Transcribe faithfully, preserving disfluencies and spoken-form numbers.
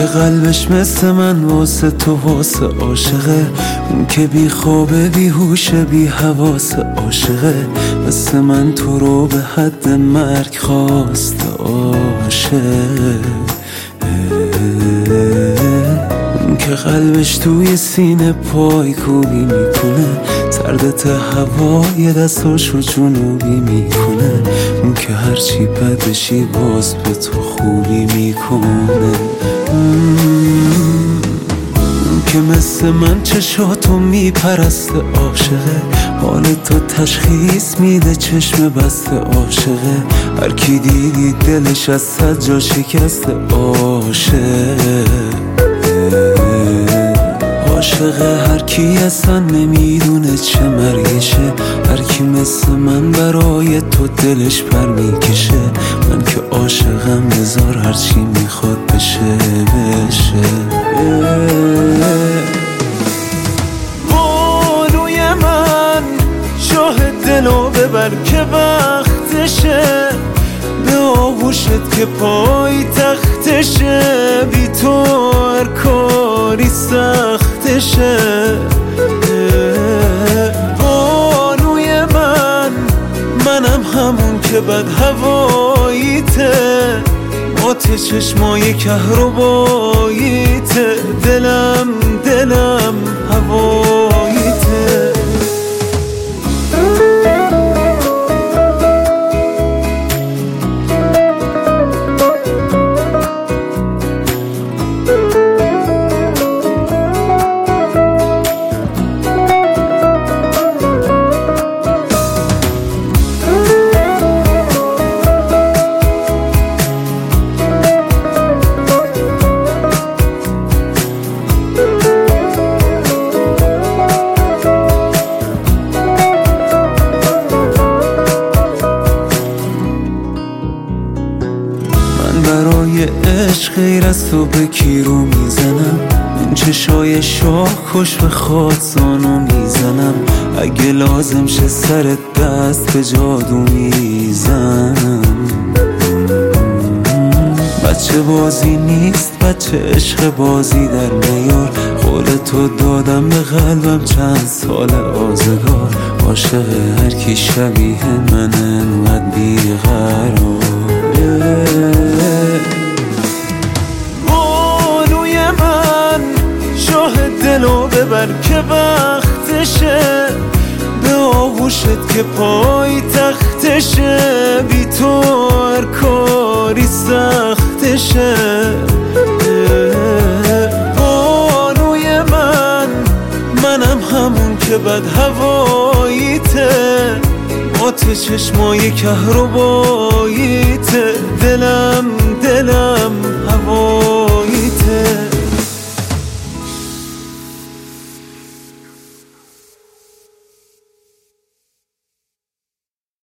که قلبش مثل من واسه تو واسه عاشقه، اون که بی خوابه بی هوشه بی حواسه عاشقه، مثل من تو رو به حد مرگ خواست عاشق. اون که قلبش توی سینه پای کوبی میکنه، سردت هوای دستاشو جنوبی میکنه، اون که هرچی بد بشی باز به تو خوبی میکنه. اون که مثل من چشاتو میپرسته عاشقه، حال تو تشخیص میده چشم بسته عاشقه، هر کی دیدی دلش از صد جا شکسته عاشق. عاشق هر کی اصلا نمیدونه چه مرگشه، هر کی مثل من برای تو دلش پر میکشه، من که عاشقم بذار هرچی میخواد بشه بشه. بانوی من شاه دلو ببر که وقتشه، به آغوشت که پای تختشه، بی تو هر کاری سختشه. بانوی من منم همون که بد هواییته، مات چشمای کهرباییته، دلم دلم هواییته. برای عشق غیر از تو به کی رو میزنم، این چشای شاه خوش به خاطزانو میزنم، اگه لازم شه سر دست به جادو میزنم. بچه بازی نیست بچه عشق بازی در نیار، قول تو دادم به قلبم چند سال آزگار، عاشق هر کی شبیه من انقدر بیقرار. بانوی من شاه دلو ببر که وقتشه، به آغوشت که پای تختشه، بی تو هر کاری سختشه. بانوی من منم همون که بد هواییته، مات چشمای کهرباییته، دلم